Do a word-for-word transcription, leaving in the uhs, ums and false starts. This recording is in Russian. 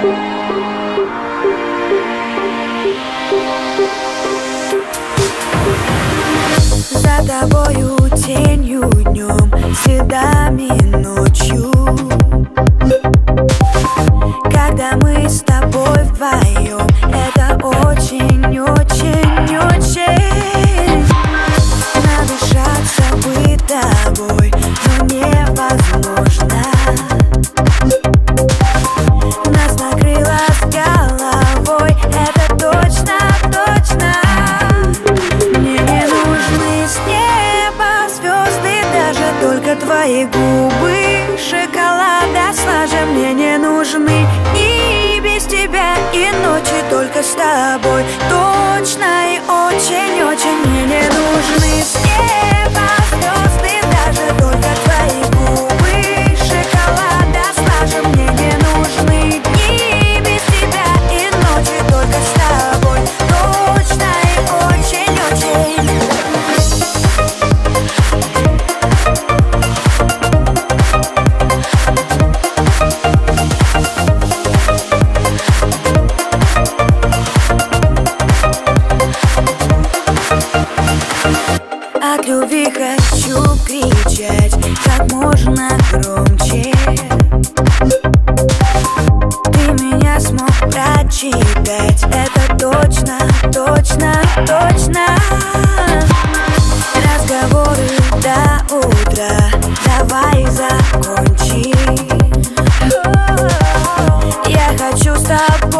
За тобою тенью днем, следами ночью. Когда мы с тобой вдвоем, это очень-очень-очень. Надышаться бы тобой, но невозможно. Нас накрыло с головой, это точно-точно. Мне не нужны с неба звезды, даже только твои губы шоколада слаже. Мне не нужны и без тебя, и ночи только с тобой. Точно и очень-очень. Мне не нужны с неба звезды, даже только твои губы шоколада слаже. Мне не нужны дни без тебя, и ночи только с тобой. Точно и очень-очень. От любви хочу кричать как можно громче. Ты меня смог прочитать, это точно, точно, точно. Разговоры до утра, давай закончим. Я хочу с тобой